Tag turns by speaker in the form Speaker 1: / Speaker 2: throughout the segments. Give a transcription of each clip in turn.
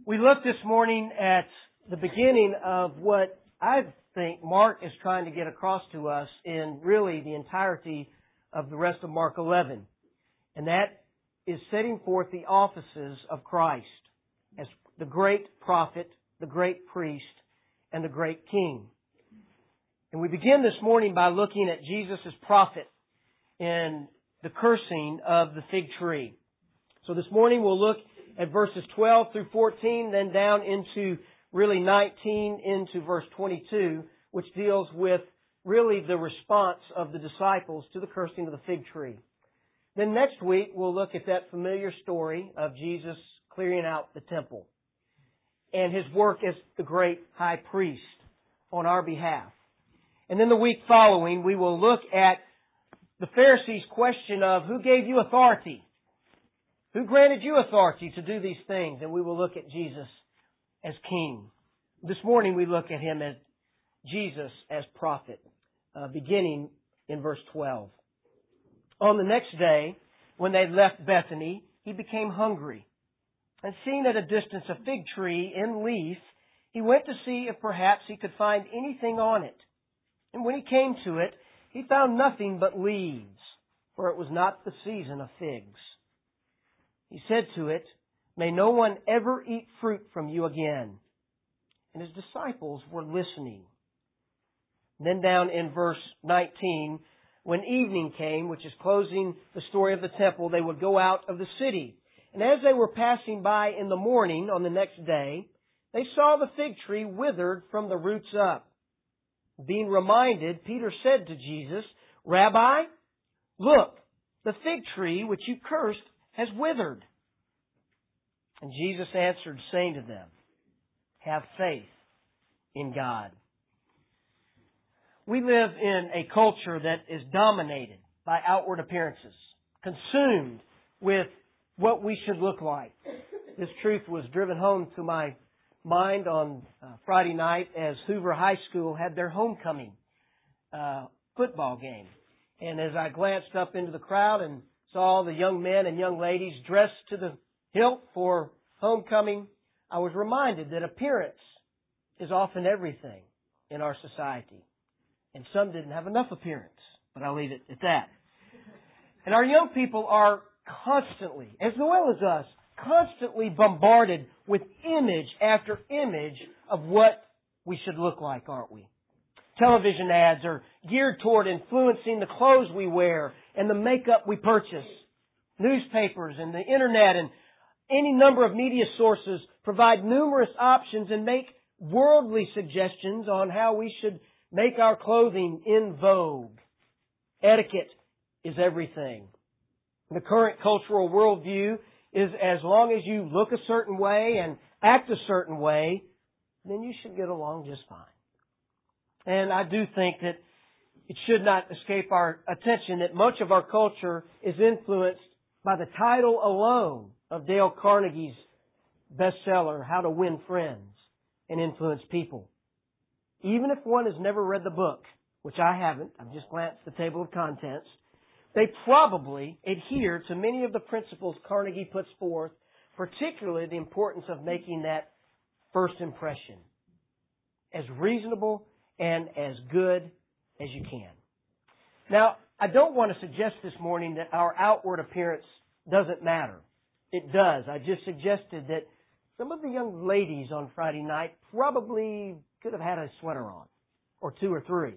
Speaker 1: We looked this morning at the beginning of what I think Mark is trying to get across to us in really the entirety of the rest of Mark 11. And that is setting forth the offices of Christ as the great prophet, the great priest, and the great king. And we begin this morning by looking at Jesus' prophet in the cursing of the fig tree. So this morning we'll look at verses 12 through 14, then down into really 19 into verse 22, which deals with really the response of the disciples to the cursing of the fig tree. Then next week we'll look at that familiar story of Jesus clearing out the temple and His work as the great high priest on our behalf. And then the week following we will look at the Pharisees' question of who gave you authority? Who granted you authority to do these things? And we will look at Jesus as king. This morning we look at Him as Jesus as prophet, beginning in verse 12. On the next day, when they left Bethany, He became hungry. And seeing at a distance a fig tree in leaf, He went to see if perhaps He could find anything on it. And when He came to it, He found nothing but leaves, for it was not the season of figs. He said to it, "May no one ever eat fruit from you again." And His disciples were listening. Then down in verse 19, when evening came, which is closing the story of the temple, they would go out of the city. And as they were passing by in the morning on the next day, they saw the fig tree withered from the roots up. Being reminded, Peter said to Jesus, "Rabbi, look, the fig tree which you cursed has withered." And Jesus answered, saying to them, "Have faith in God." We live in a culture that is dominated by outward appearances, consumed with what we should look like. This truth was driven home to my mind on Friday night as Hoover High School had their homecoming football game. And as I glanced up into the crowd and saw the young men and young ladies dressed to the hilt for homecoming, I was reminded that appearance is often everything in our society. And some didn't have enough appearance, but I'll leave it at that. And our young people are constantly, as well as us, constantly bombarded with image after image of what we should look like, aren't we? Television ads are geared toward influencing the clothes we wear and the makeup we purchase. Newspapers and the internet and any number of media sources provide numerous options and make worldly suggestions on how we should make our clothing in vogue. Etiquette is everything. The current cultural worldview is as long as you look a certain way and act a certain way, then you should get along just fine. And I do think that it should not escape our attention that much of our culture is influenced by the title alone of Dale Carnegie's bestseller, How to Win Friends and Influence People. Even if one has never read the book, which I haven't, I've just glanced at the table of contents, they probably adhere to many of the principles Carnegie puts forth, particularly the importance of making that first impression as reasonable and as good as you can. Now, I don't want to suggest this morning that our outward appearance doesn't matter. It does. I just suggested that some of the young ladies on Friday night probably could have had a sweater on, or two or three.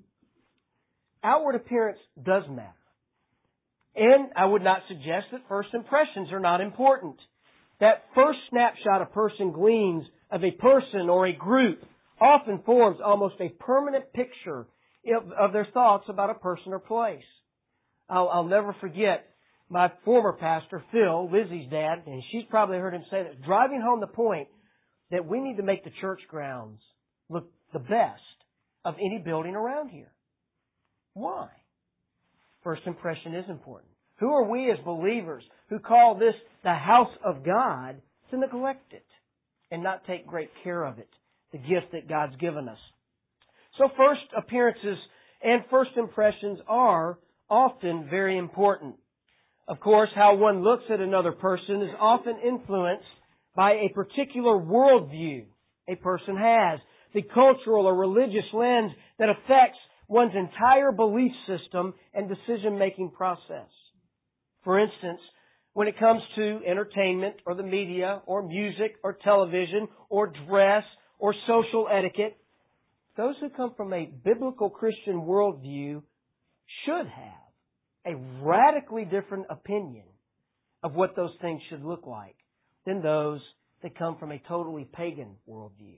Speaker 1: Outward appearance does matter. And I would not suggest that first impressions are not important. That first snapshot a person gleans of a person or a group often forms almost a permanent picture of their thoughts about a person or place. I'll never forget my former pastor, Phil, Lizzie's dad, and she's probably heard him say that, driving home the point that we need to make the church grounds look the best of any building around here. Why? First impression is important. Who are we as believers who call this the house of God to neglect it and not take great care of it, the gift that God's given us? So first appearances and first impressions are often very important. Of course, how one looks at another person is often influenced by a particular worldview a person has, the cultural or religious lens that affects one's entire belief system and decision-making process. For instance, when it comes to entertainment or the media or music or television or dress or social etiquette, those who come from a biblical Christian worldview should have a radically different opinion of what those things should look like than those that come from a totally pagan worldview.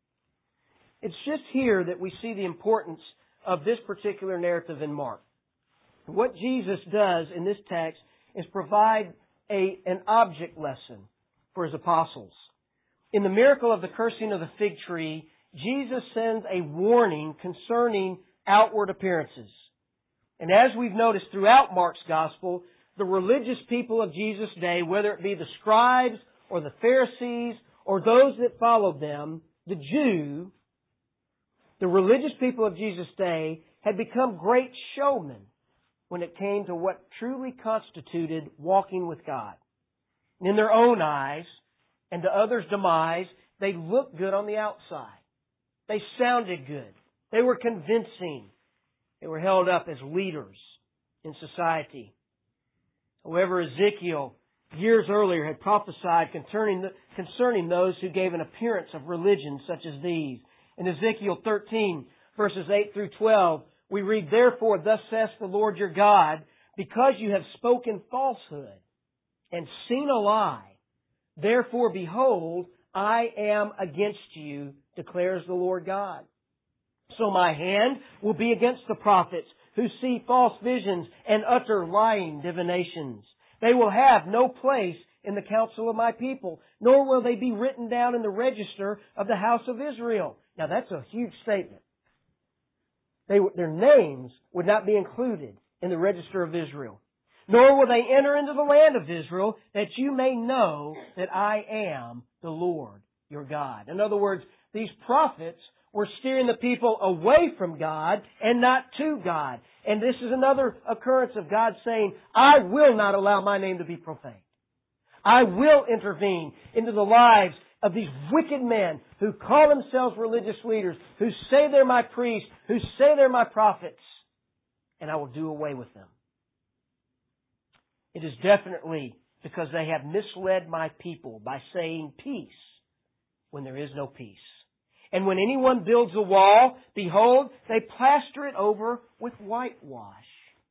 Speaker 1: It's just here that we see the importance of this particular narrative in Mark. What Jesus does in this text is provide an object lesson for His apostles. In the miracle of the cursing of the fig tree, Jesus sends a warning concerning outward appearances. And as we've noticed throughout Mark's Gospel, the religious people of Jesus' day, whether it be the scribes or the Pharisees or those that followed them, the Jew, the religious people of Jesus' day had become great showmen when it came to what truly constituted walking with God. In their own eyes, and to others' demise, they looked good on the outside. They sounded good. They were convincing. They were held up as leaders in society. However, Ezekiel, years earlier, had prophesied concerning those who gave an appearance of religion such as these. In Ezekiel 13, verses 8 through 12, we read, "Therefore, thus saith the Lord your God, because you have spoken falsehood and seen a lie, therefore, behold, I am against you, declares the Lord God. So my hand will be against the prophets who see false visions and utter lying divinations. They will have no place in the council of my people, nor will they be written down in the register of the house of Israel." Now that's a huge statement. Their names would not be included in the register of Israel. "Nor will they enter into the land of Israel, that you may know that I am the Lord your God." In other words, these prophets were steering the people away from God and not to God. And this is another occurrence of God saying, "I will not allow my name to be profaned. I will intervene into the lives of these wicked men who call themselves religious leaders, who say they're my priests, who say they're my prophets, and I will do away with them. It is definitely because they have misled my people by saying peace when there is no peace. And when anyone builds a wall, behold, they plaster it over with whitewash.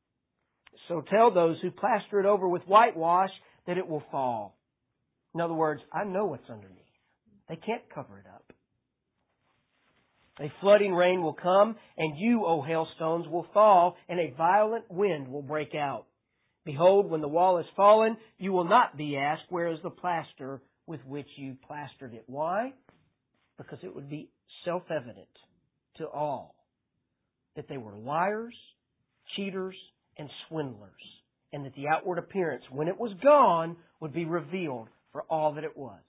Speaker 1: So tell those who plaster it over with whitewash that it will fall." In other words, I know what's underneath. They can't cover it up. "A flooding rain will come, and you, O hailstones, will fall, and a violent wind will break out. Behold, when the wall is fallen, you will not be asked, where is the plaster with which you plastered it?" Why? Because it would be self-evident to all that they were liars, cheaters, and swindlers, and that the outward appearance, when it was gone, would be revealed for all that it was.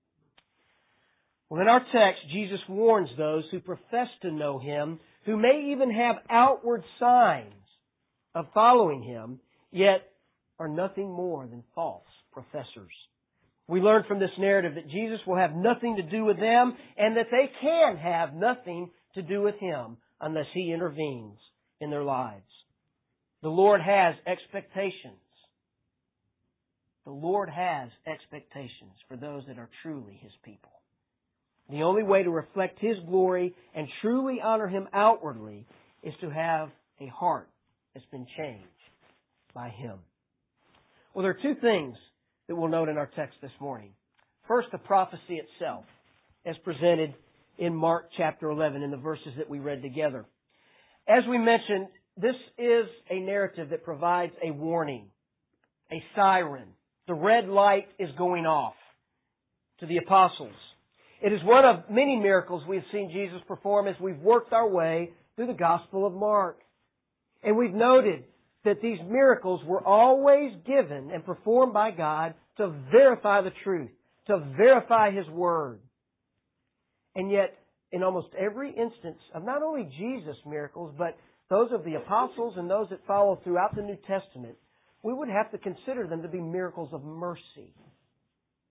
Speaker 1: Well, in our text, Jesus warns those who profess to know Him, who may even have outward signs of following Him, yet are nothing more than false professors. We learn from this narrative that Jesus will have nothing to do with them and that they can have nothing to do with Him unless He intervenes in their lives. The Lord has expectations. The Lord has expectations for those that are truly His people. The only way to reflect His glory and truly honor Him outwardly is to have a heart that's been changed by Him. Well, there are two things that we'll note in our text this morning. First, the prophecy itself, as presented in Mark chapter 11 in the verses that we read together. As we mentioned, this is a narrative that provides a warning, a siren. The red light is going off to the apostles. It is one of many miracles we've seen Jesus perform as we've worked our way through the Gospel of Mark. And we've noted that these miracles were always given and performed by God to verify the truth, to verify His Word. And yet, in almost every instance of not only Jesus' miracles, but those of the apostles and those that follow throughout the New Testament, we would have to consider them to be miracles of mercy.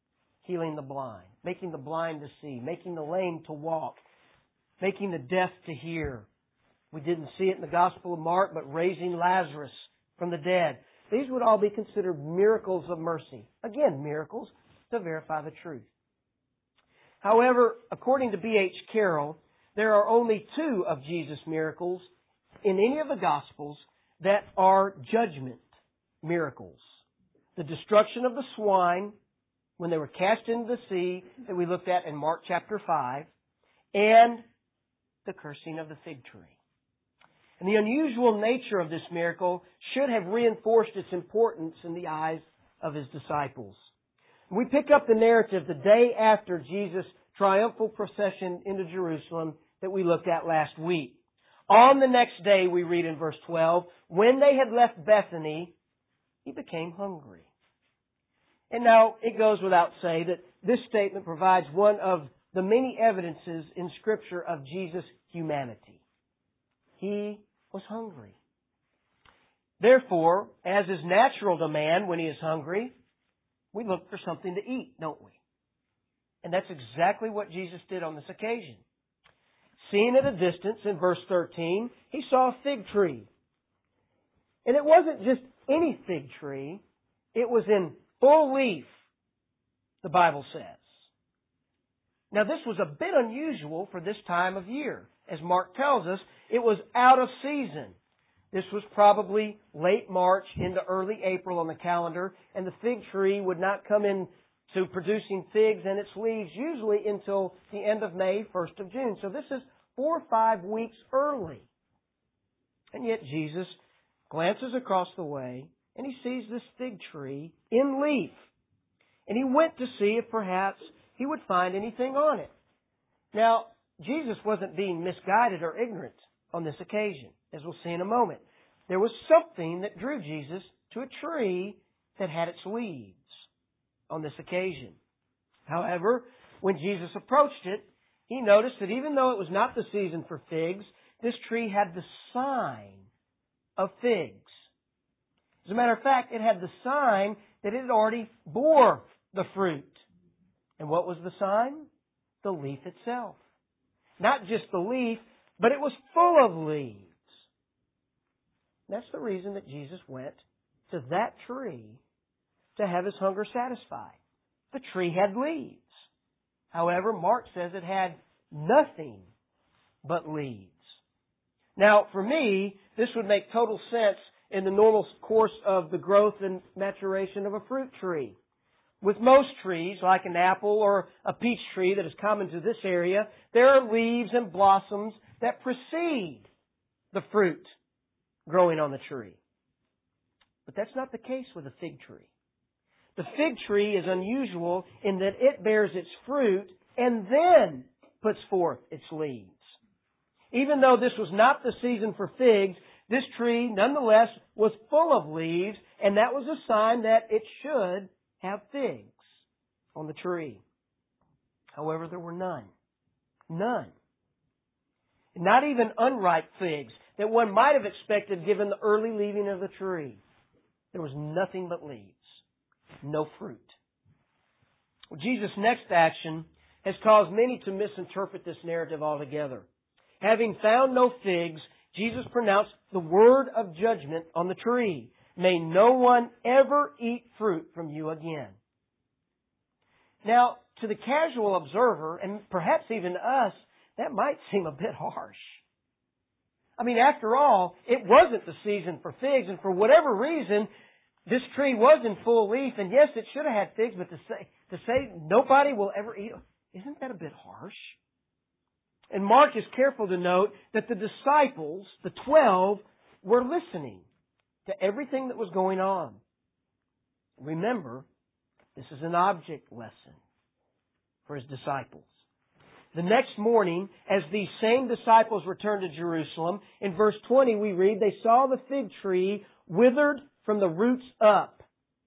Speaker 1: healing the blind, making the blind to see, making the lame to walk, making the deaf to hear. We didn't see it in the Gospel of Mark, but raising Lazarus from the dead. These would all be considered miracles of mercy. Again, miracles to verify the truth. However, according to B.H. Carroll, there are only 2 of Jesus' miracles in any of the Gospels that are judgment miracles. The destruction of the swine when they were cast into the sea that we looked at in Mark chapter 5, and the cursing of the fig tree. And the unusual nature of this miracle should have reinforced its importance in the eyes of His disciples. We pick up the narrative the day after Jesus' triumphal procession into Jerusalem that we looked at last week. On the next day, we read in verse 12, when they had left Bethany, He became hungry. And now, it goes without saying that this statement provides one of the many evidences in Scripture of Jesus' humanity. He was hungry. Therefore, as is natural to man when he is hungry, we look for something to eat, don't we? And that's exactly what Jesus did on this occasion. Seeing at a distance, in verse 13, He saw a fig tree. And it wasn't just any fig tree. It was in full leaf, the Bible says. Now, this was a bit unusual for this time of year. As Mark tells us, it was out of season. This was probably late March into early April on the calendar, and the fig tree would not come in to producing figs and its leaves usually until the end of May, 1st of June. So this is 4 or 5 weeks early. And yet Jesus glances across the way and He sees this fig tree in leaf. And He went to see if perhaps He would find anything on it. Now, Jesus wasn't being misguided or ignorant on this occasion, as we'll see in a moment. There was something that drew Jesus to a tree that had its leaves on this occasion. However, when Jesus approached it, He noticed that even though it was not the season for figs, this tree had the sign of figs. As a matter of fact, it had the sign that it already bore the fruit. And what was the sign? The leaf itself. Not just the leaf, but it was full of leaves. That's the reason that Jesus went to that tree to have His hunger satisfied. The tree had leaves. However, Mark says it had nothing but leaves. Now, for me, this would make total sense in the normal course of the growth and maturation of a fruit tree. With most trees, like an apple or a peach tree that is common to this area, there are leaves and blossoms that precede the fruit growing on the tree. But that's not the case with a fig tree. The fig tree is unusual in that it bears its fruit and then puts forth its leaves. Even though this was not the season for figs, this tree nonetheless was full of leaves, and that was a sign that it should have figs on the tree. However, there were none. None. Not even unripe figs that one might have expected given the early leaving of the tree. There was nothing but leaves. No fruit. Well, Jesus' next action has caused many to misinterpret this narrative altogether. Having found no figs, Jesus pronounced the word of judgment on the tree. May no one ever eat fruit from you again. Now, to the casual observer, and perhaps even us, that might seem a bit harsh. I mean, after all, it wasn't the season for figs, and for whatever reason, this tree was in full leaf, and yes, it should have had figs, but to say nobody will ever eat them, isn't that a bit harsh? And Mark is careful to note that the disciples, the 12, were listening to everything that was going on. Remember, this is an object lesson for His disciples. The next morning, as these same disciples returned to Jerusalem, in verse 20 we read, they saw the fig tree withered from the roots up.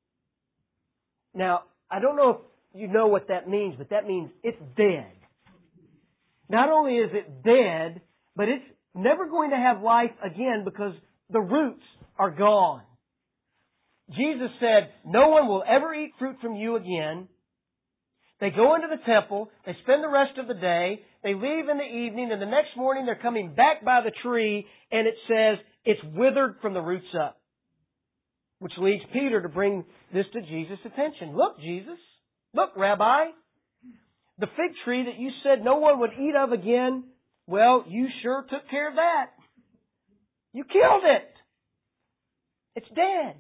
Speaker 1: Now, I don't know if you know what that means, but that means it's dead. Not only is it dead, but it's never going to have life again because the roots are gone. Jesus said, no one will ever eat fruit from you again. They go into the temple, they spend the rest of the day, they leave in the evening, and the next morning they're coming back by the tree, and it says it's withered from the roots up. Which leads Peter to bring this to Jesus' attention. Look, Jesus. Look, Rabbi. The fig tree that you said no one would eat of again, well, you sure took care of that. You killed it. It's dead.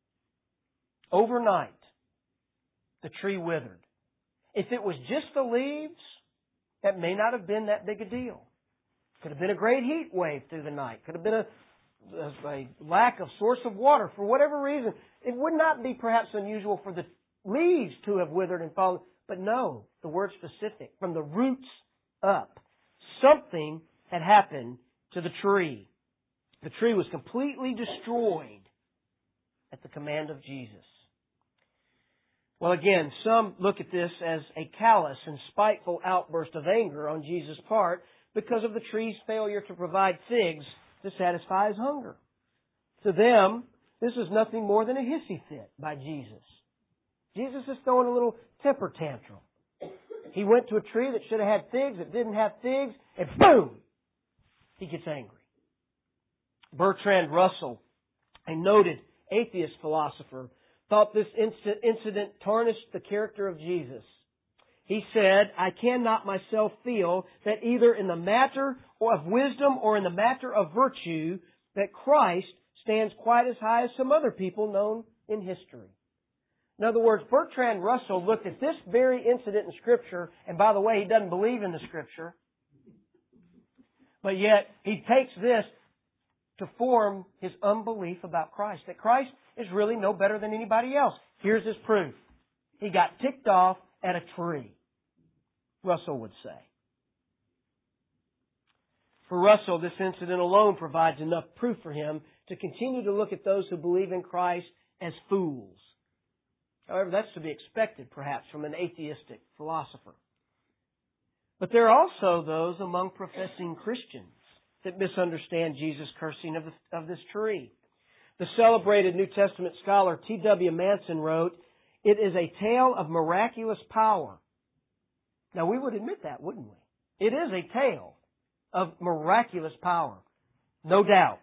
Speaker 1: Overnight, the tree withered. If it was just the leaves, that may not have been that big a deal. Could have been a great heat wave through the night. Could have been a lack of source of water for whatever reason. It would not be perhaps unusual for the leaves to have withered and fallen. But no, the word specific, from the roots up. Something had happened to the tree. The tree was completely destroyed at the command of Jesus. Well, again, some look at this as a callous and spiteful outburst of anger on Jesus' part because of the tree's failure to provide figs to satisfy his hunger. To them, this is nothing more than a hissy fit by Jesus. Jesus is throwing a little temper tantrum. He went to a tree that should have had figs, it didn't have figs, and boom! He gets angry. Bertrand Russell, a noted atheist philosopher, thought this incident tarnished the character of Jesus. He said, I cannot myself feel that either in the matter of wisdom or in the matter of virtue that Christ stands quite as high as some other people known in history. In other words, Bertrand Russell looked at this very incident in Scripture, and by the way, he doesn't believe in the Scripture, but yet he takes this to form his unbelief about Christ, that Christ is really no better than anybody else. Here's his proof. He got ticked off at a tree, Russell would say. For Russell, this incident alone provides enough proof for him to continue to look at those who believe in Christ as fools. However, that's to be expected, perhaps, from an atheistic philosopher. But there are also those among professing Christians that misunderstand Jesus' cursing of this tree. The celebrated New Testament scholar T.W. Manson wrote, it is a tale of miraculous power. Now, we would admit that, wouldn't we? It is a tale of miraculous power. No doubt.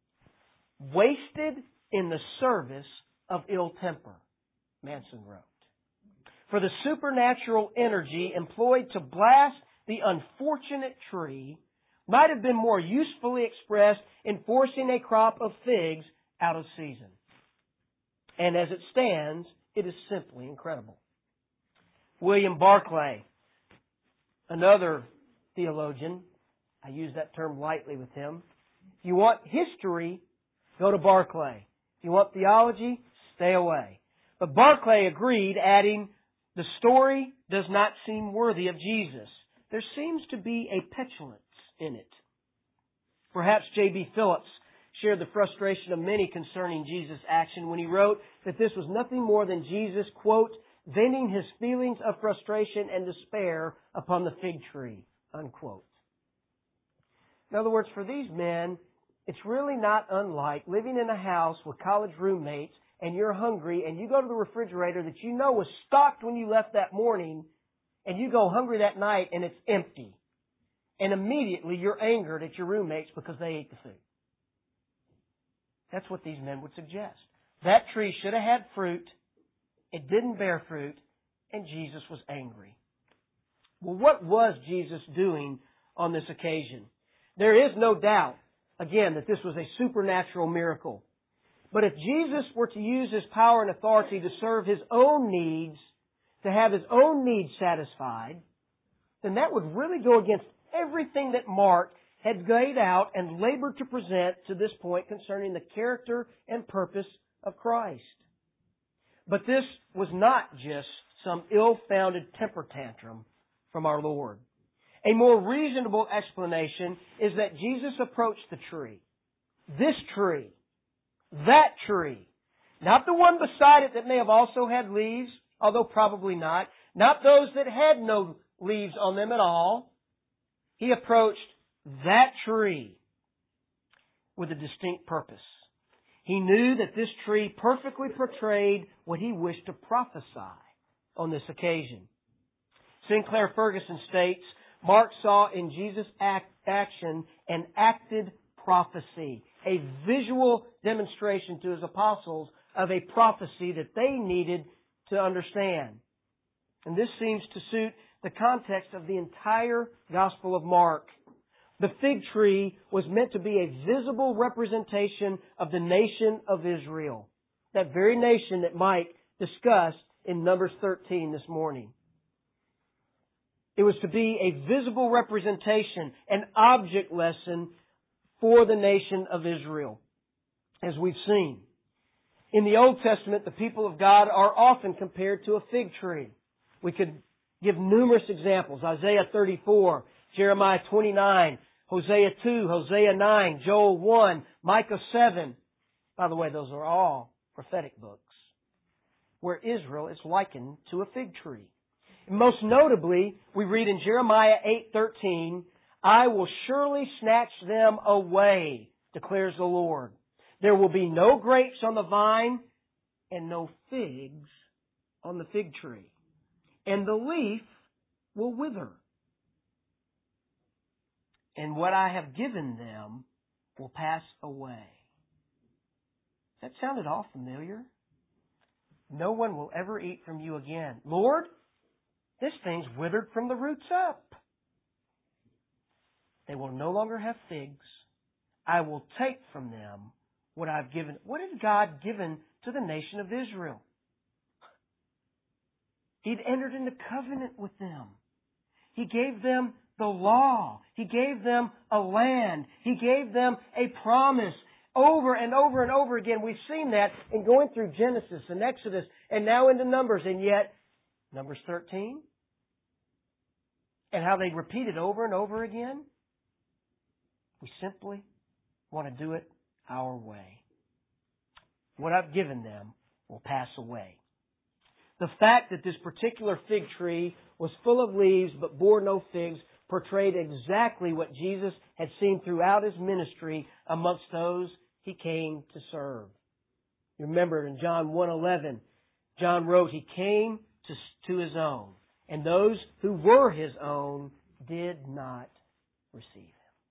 Speaker 1: Wasted in the service of ill temper, Manson wrote. For the supernatural energy employed to blast the unfortunate tree might have been more usefully expressed in forcing a crop of figs out of season. And as it stands, it is simply incredible. William Barclay, another theologian, I use that term lightly with him. If you want history, go to Barclay. If you want theology, stay away. But Barclay agreed, adding, the story does not seem worthy of Jesus. There seems to be a petulance in it. Perhaps J.B. Phillips shared the frustration of many concerning Jesus' action when he wrote that this was nothing more than Jesus, quote, venting his feelings of frustration and despair upon the fig tree, unquote. In other words, for these men, it's really not unlike living in a house with college roommates and you're hungry and you go to the refrigerator that you know was stocked when you left that morning and you go hungry that night and it's empty. And immediately you're angered at your roommates because they ate the food. That's what these men would suggest. That tree should have had fruit. It didn't bear fruit. And Jesus was angry. Well, what was Jesus doing on this occasion? There is no doubt, again, that this was a supernatural miracle. But if Jesus were to use His power and authority to serve His own needs, to have His own needs satisfied, then that would really go against everything that Mark had laid out and labored to present to this point concerning the character and purpose of Christ. But this was not just some ill-founded temper tantrum from our Lord. A more reasonable explanation is that Jesus approached the tree, this tree, that tree, not the one beside it that may have also had leaves, although probably not those that had no leaves on them at all. He approached that tree with a distinct purpose. He knew that this tree perfectly portrayed what He wished to prophesy on this occasion. Sinclair Ferguson states, Mark saw in Jesus' action an acted prophecy, a visual demonstration to his apostles of a prophecy that they needed to understand. And this seems to suit the context of the entire Gospel of Mark. The fig tree was meant to be a visible representation of the nation of Israel, that very nation that Mike discussed in Numbers 13 this morning. It was to be a visible representation, an object lesson for the nation of Israel, as we've seen. In the Old Testament, the people of God are often compared to a fig tree. We could give numerous examples. Isaiah 34, Jeremiah 29, Hosea 2, Hosea 9, Joel 1, Micah 7. By the way, those are all prophetic books where Israel is likened to a fig tree. And most notably, we read in Jeremiah 8:13, I will surely snatch them away, declares the Lord. There will be no grapes on the vine and no figs on the fig tree, and the leaf will wither. And what I have given them will pass away. That sounded all familiar. No one will ever eat from you again. Lord, this thing's withered from the roots up. They will no longer have figs. I will take from them what I've given. What had God given to the nation of Israel? He'd entered into covenant with them. He gave them the law. He gave them a land. He gave them a promise. Over and over and over again, we've seen that in going through Genesis and Exodus and now into Numbers. And yet, Numbers 13, and how they repeat it over and over again, we simply want to do it our way. What I've given them will pass away. The fact that this particular fig tree was full of leaves but bore no figs portrayed exactly what Jesus had seen throughout His ministry amongst those He came to serve. You remember in John 1:11, John wrote, He came to His own, and those who were His own did not receive Him.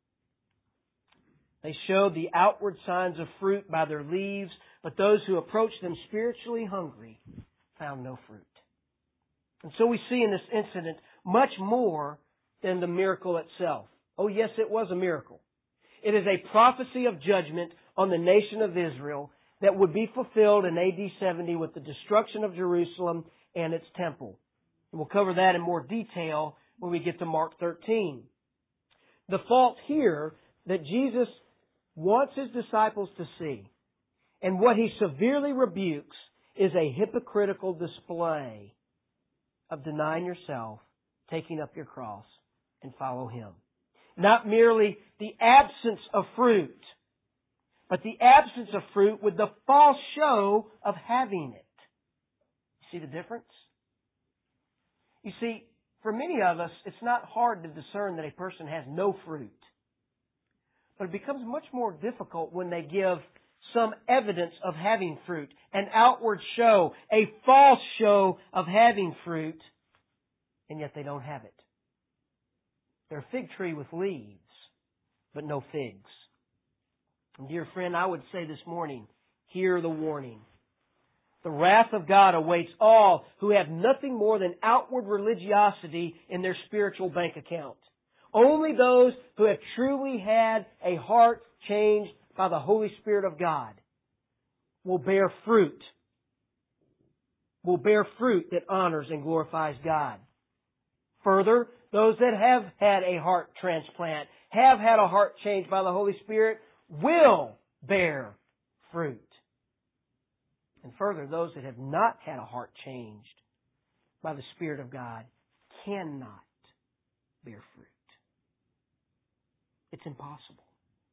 Speaker 1: They showed the outward signs of fruit by their leaves, but those who approached them spiritually hungry found no fruit. And so we see in this incident much more than the miracle itself. Oh yes, it was a miracle. It is a prophecy of judgment on the nation of Israel that would be fulfilled in AD 70 with the destruction of Jerusalem and its temple. And we'll cover that in more detail when we get to Mark 13. The fault here that Jesus wants His disciples to see, and what He severely rebukes, is a hypocritical display of denying yourself, taking up your cross, and follow Him. Not merely the absence of fruit, but the absence of fruit with the false show of having it. See the difference? You see, for many of us, it's not hard to discern that a person has no fruit. But it becomes much more difficult when they give some evidence of having fruit, an outward show, a false show of having fruit, and yet they don't have it. They're a fig tree with leaves, but no figs. And dear friend, I would say this morning, hear the warning. The wrath of God awaits all who have nothing more than outward religiosity in their spiritual bank account. Only those who have truly had a heart changed by the Holy Spirit of God will bear fruit. Will bear fruit that honors and glorifies God. Further, those that have had a heart transplant, have had a heart changed by the Holy Spirit, will bear fruit. And further, those that have not had a heart changed by the Spirit of God cannot bear fruit. It's impossible.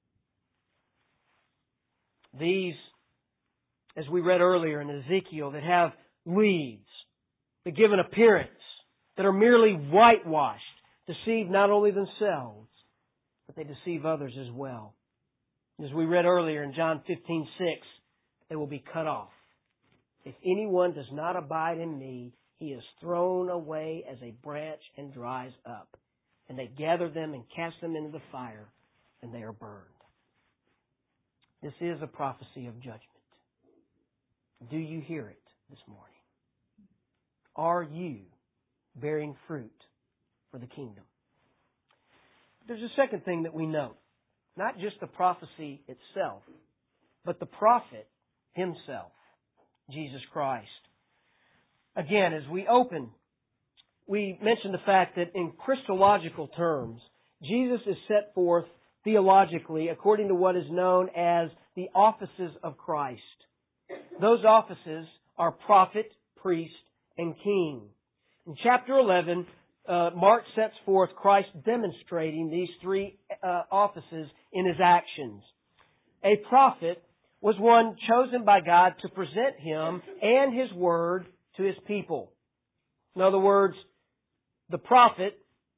Speaker 1: These, as we read earlier in Ezekiel, that have leaves, that give an appearance, that are merely whitewashed, deceive not only themselves, but they deceive others as well. As we read earlier in John 15:6, they will be cut off. If anyone does not abide in me, he is thrown away as a branch and dries up. And they gather them and cast them into the fire, and they are burned. This is a prophecy of judgment. Do you hear it this morning? Are you bearing fruit for the kingdom? There's a second thing that we note. Not just the prophecy itself, but the prophet himself, Jesus Christ. Again, as we open, we mentioned the fact that in Christological terms, Jesus is set forth theologically according to what is known as the offices of Christ. Those offices are prophet, priest, and king. In chapter 11, Mark sets forth Christ demonstrating these three offices in His actions. A prophet was one chosen by God to present Him and His Word to His people. In other words, the prophet,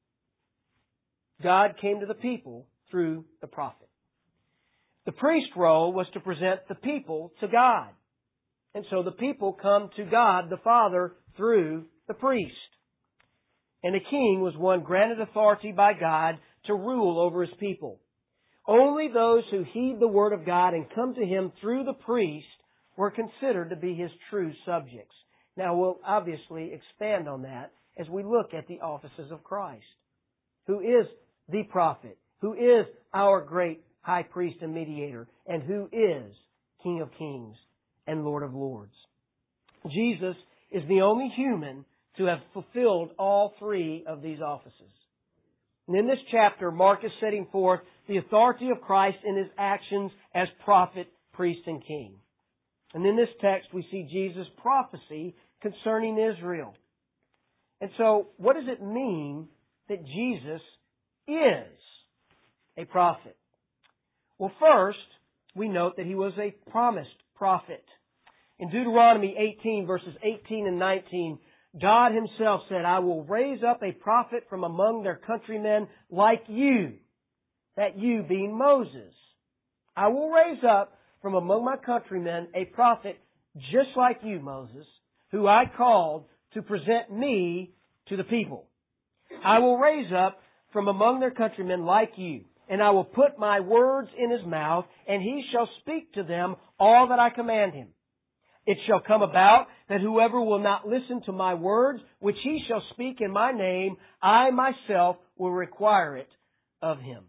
Speaker 1: God came to the people through the prophet. The priest role was to present the people to God. And so the people come to God the Father through the priest. And a king was one granted authority by God to rule over His people. Only those who heed the Word of God and come to Him through the priest were considered to be His true subjects. Now we'll obviously expand on that as we look at the offices of Christ, who is the prophet, who is our great high priest and mediator, and who is King of kings and Lord of lords. Jesus is the only human to have fulfilled all three of these offices. And in this chapter, Mark is setting forth the authority of Christ in His actions as prophet, priest, and king. And in this text, we see Jesus' prophecy concerning Israel. And so, what does it mean that Jesus is a prophet? Well, first, we note that He was a promised prophet. In Deuteronomy 18, verses 18 and 19, God Himself said, I will raise up a prophet from among their countrymen like you. That you being Moses. I will raise up from among my countrymen a prophet just like you, Moses, who I called to present me to the people. I will raise up from among their countrymen like you, and I will put my words in his mouth, and he shall speak to them all that I command him. It shall come about that whoever will not listen to my words, which he shall speak in my name, I myself will require it of him.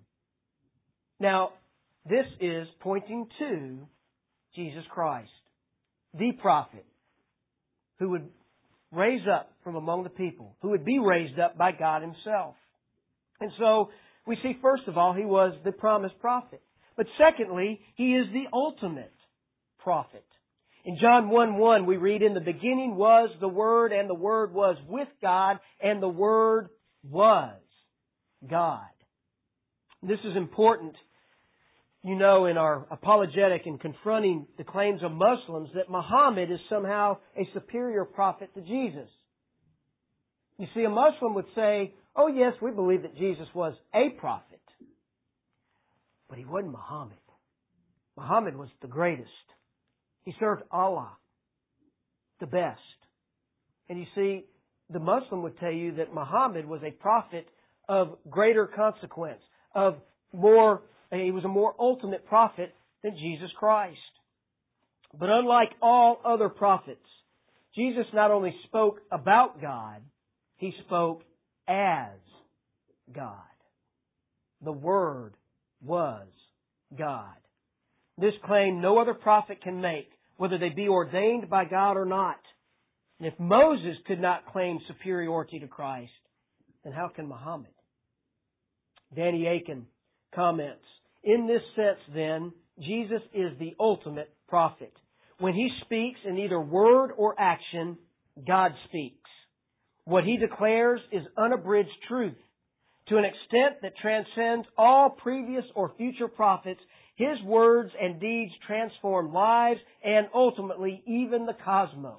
Speaker 1: Now, this is pointing to Jesus Christ, the prophet, who would raise up from among the people, who would be raised up by God Himself. And so, we see first of all, He was the promised prophet. But secondly, He is the ultimate prophet. In John 1:1, we read, in the beginning was the Word, and the Word was with God, and the Word was God. This is important, you know, in our apologetic and confronting the claims of Muslims that Muhammad is somehow a superior prophet to Jesus. You see, a Muslim would say, oh yes, we believe that Jesus was a prophet. But he wasn't Muhammad. Muhammad was the greatest. He served Allah, the best. And you see, the Muslim would tell you that Muhammad was a prophet of greater consequence, he was a more ultimate prophet than Jesus Christ. But unlike all other prophets, Jesus not only spoke about God, He spoke as God. The Word was God. This claim no other prophet can make, whether they be ordained by God or not. And if Moses could not claim superiority to Christ, then how can Muhammad? Danny Akin comments, in this sense then, Jesus is the ultimate prophet. When He speaks in either word or action, God speaks. What He declares is unabridged truth. To an extent that transcends all previous or future prophets, His words and deeds transform lives and ultimately even the cosmos.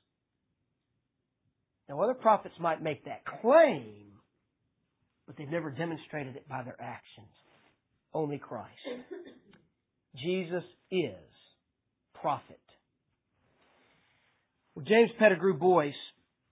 Speaker 1: Now, other prophets might make that claim, but they've never demonstrated it by their actions. Only Christ. Jesus is prophet. Well, James Pettigrew Boyce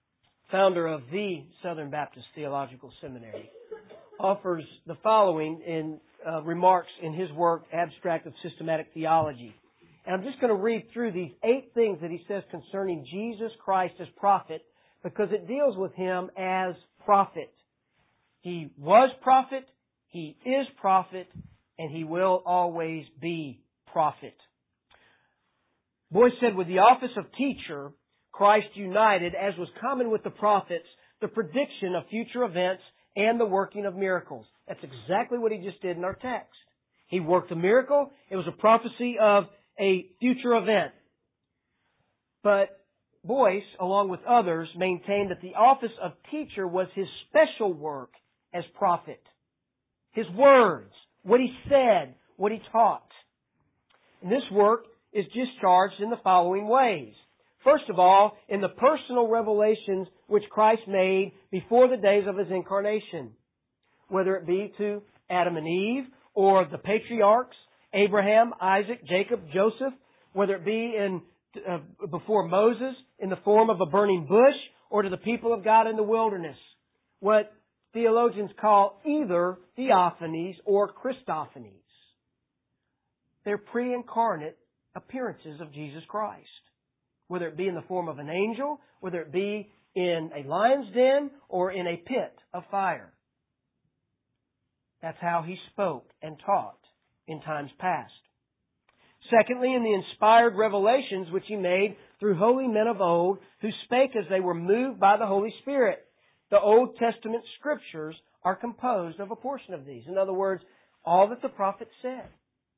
Speaker 1: founder of the Southern Baptist Theological Seminary, offers the following in remarks in his work, Abstract of Systematic Theology. And I'm just going to read through these 8 things that he says concerning Jesus Christ as prophet, because it deals with Him as prophet. He was prophet, He is prophet, and He will always be prophet. Boyce said, with the office of teacher, Christ united, as was common with the prophets, the prediction of future events and the working of miracles. That's exactly what He just did in our text. He worked a miracle. It was a prophecy of a future event. But Boyce, along with others, maintained that the office of teacher was his special work as prophet. His words, what he said, what he taught. And this work is discharged in the following ways. First of all, in the personal revelations which Christ made before the days of His incarnation. Whether it be to Adam and Eve, or the patriarchs, Abraham, Isaac, Jacob, Joseph, whether it be before Moses in the form of a burning bush, or to the people of God in the wilderness. What theologians call either theophanies or Christophanies. They're pre-incarnate appearances of Jesus Christ. Whether it be in the form of an angel, whether it be in a lion's den, or in a pit of fire. That's how He spoke and taught in times past. Secondly, in the inspired revelations which He made through holy men of old, who spake as they were moved by the Holy Spirit. The Old Testament Scriptures are composed of a portion of these. In other words, all that the prophets said.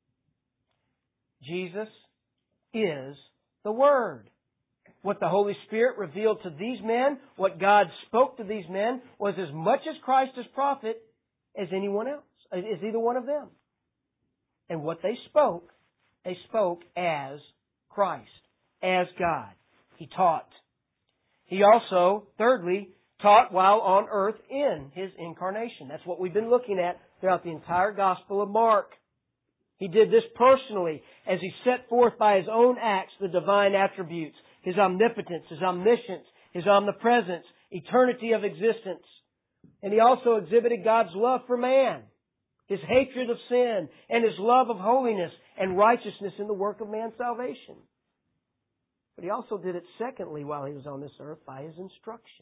Speaker 1: Jesus is the Word. What the Holy Spirit revealed to these men, what God spoke to these men, was as much as Christ as prophet as anyone else, as either one of them. And what they spoke as Christ, as God. He taught. He also, thirdly, taught while on earth in His incarnation. That's what we've been looking at throughout the entire Gospel of Mark. He did this personally as He set forth by His own acts the divine attributes, His omnipotence, His omniscience, His omnipresence, eternity of existence. And He also exhibited God's love for man, His hatred of sin, and His love of holiness and righteousness in the work of man's salvation. But He also did it secondly while He was on this earth by His instructions.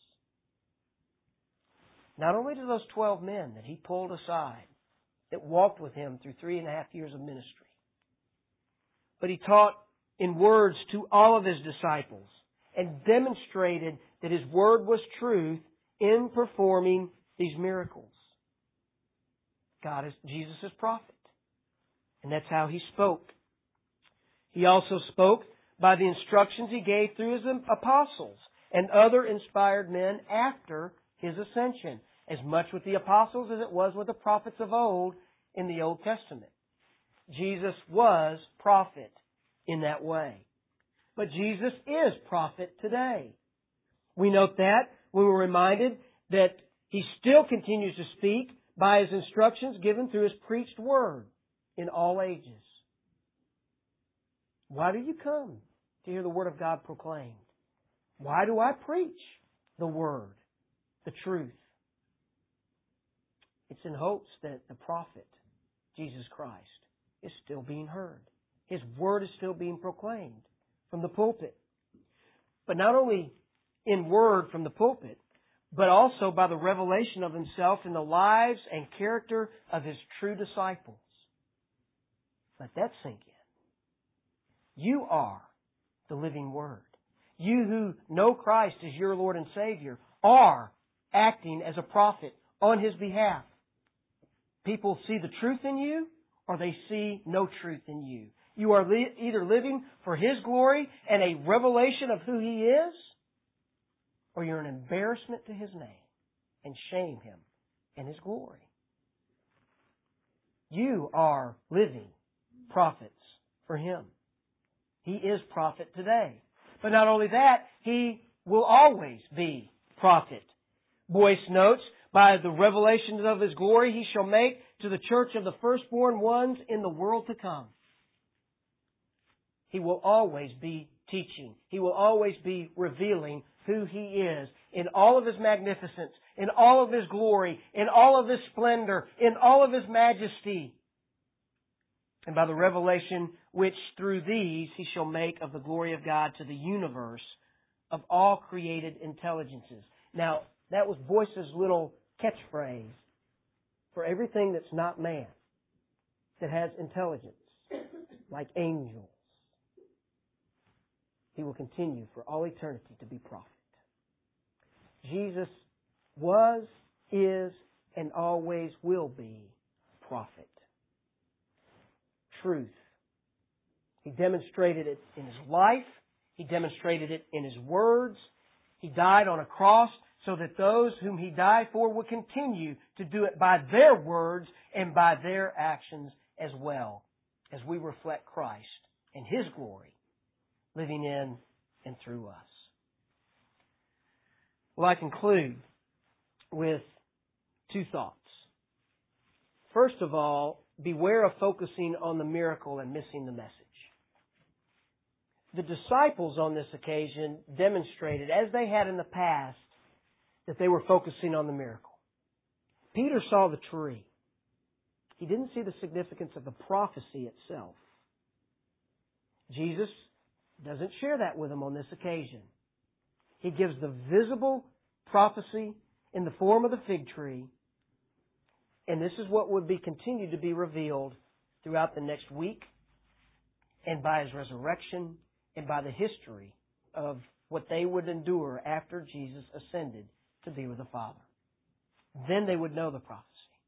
Speaker 1: Not only to those 12 men that He pulled aside, that walked with Him through 3.5 years of ministry, but He taught in words to all of His disciples and demonstrated that His Word was truth in performing these miracles. Jesus is prophet. And that's how He spoke. He also spoke by the instructions He gave through His apostles and other inspired men after His ascension, as much with the apostles as it was with the prophets of old in the Old Testament. Jesus was prophet in that way. But Jesus is prophet today. We note that when we're reminded that He still continues to speak by His instructions given through His preached word in all ages. Why do you come to hear the Word of God proclaimed? Why do I preach the Word, the truth? It's in hopes that the prophet, Jesus Christ, is still being heard. His Word is still being proclaimed from the pulpit. But not only in word from the pulpit, but also by the revelation of Himself in the lives and character of His true disciples. Let that sink in. You are the living Word. You who know Christ as your Lord and Savior are acting as a prophet on His behalf. People see the truth in you, or they see no truth in you. You are either living for His glory and a revelation of who He is, or you're an embarrassment to His name and shame Him and His glory. You are living prophets for Him. He is prophet today. But not only that, He will always be prophet. Boyce notes, by the revelations of His glory He shall make to the church of the firstborn ones in the world to come. He will always be teaching. He will always be revealing who He is in all of His magnificence, in all of His glory, in all of His splendor, in all of His majesty. And by the revelation which through these He shall make of the glory of God to the universe of all created intelligences. Now, that was Boyce's little catchphrase for everything that's not man, that has intelligence, like angels. He will continue for all eternity to be prophet. Jesus was, is, and always will be prophet. Truth. He demonstrated it in His life. He demonstrated it in His words. He died on a cross so that those whom He died for would continue to do it by their words and by their actions as well, as we reflect Christ and His glory living in and through us. Well, I conclude with two thoughts. First of all, beware of focusing on the miracle and missing the message. The disciples on this occasion demonstrated, as they had in the past, that they were focusing on the miracle. Peter saw the tree. He didn't see the significance of the prophecy itself. Jesus doesn't share that with him on this occasion. He gives the visible prophecy in the form of the fig tree, and this is what would be continued to be revealed throughout the next week, and by His resurrection, and by the history of what they would endure after Jesus ascended to be with the Father. Then they would know the prophecy.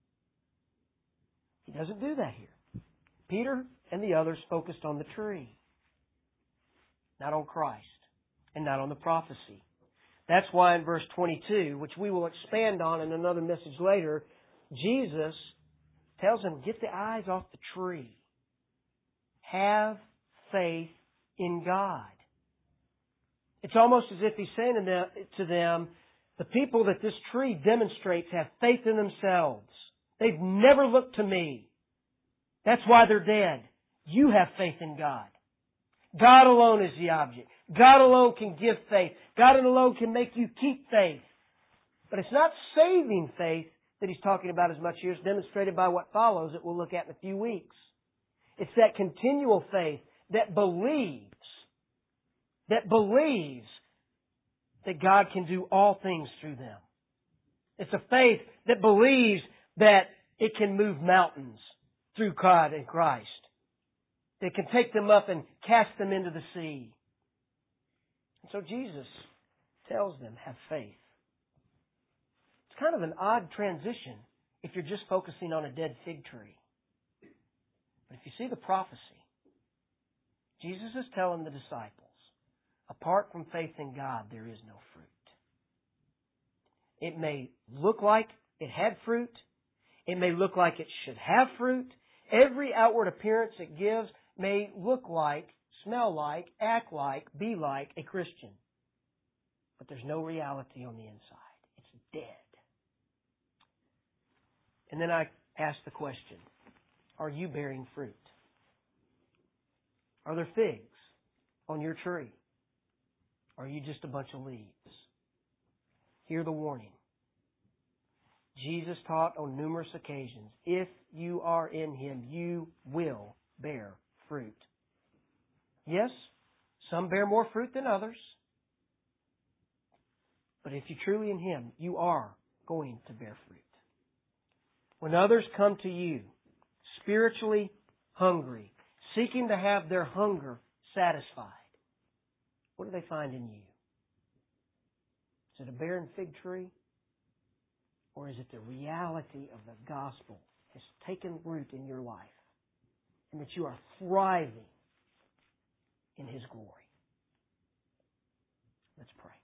Speaker 1: He doesn't do that here. Peter and the others focused on the tree, not on Christ, and not on the prophecy. That's why in verse 22, which we will expand on in another message later, Jesus tells them, get the eyes off the tree. Have faith in God. It's almost as if He's saying to them, the people that this tree demonstrates have faith in themselves. They've never looked to me. That's why they're dead. You have faith in God. God alone is the object. God alone can give faith. God alone can make you keep faith. But it's not saving faith that He's talking about as much here. It's demonstrated by what follows that we'll look at in a few weeks. It's that continual faith that believes that God can do all things through them. It's a faith that believes that it can move mountains through God and Christ. That can take them up and cast them into the sea. And so Jesus tells them, have faith. It's kind of an odd transition if you're just focusing on a dead fig tree. But if you see the prophecy, Jesus is telling the disciples, apart from faith in God, there is no fruit. It may look like it had fruit. It may look like it should have fruit. Every outward appearance it gives may look like, smell like, act like, be like a Christian. But there's no reality on the inside. It's dead. And then I ask the question, are you bearing fruit? Are there figs on your tree? Or are you just a bunch of leaves? Hear the warning. Jesus taught on numerous occasions, if you are in Him, you will bear fruit. Yes, some bear more fruit than others. But if you're truly in Him, you are going to bear fruit. When others come to you, spiritually hungry, seeking to have their hunger satisfied, what do they find in you? Is it a barren fig tree? Or is it the reality of the gospel has taken root in your life and that you are thriving in His glory? Let's pray.